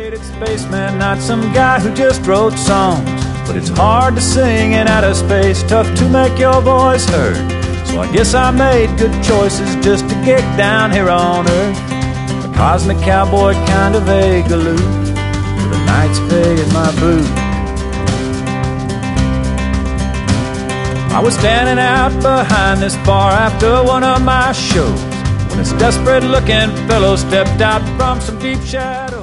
dedicated spaceman, not some guy who just wrote songs. But it's hard to sing in outer space, tough to make your voice heard. So I guess I made good choices just to get down here on Earth. A cosmic cowboy kind of vague aloof, with a night's pay in my boot. I was standing out behind this bar after one of my shows, when this desperate looking fellow stepped out from some deep shadow.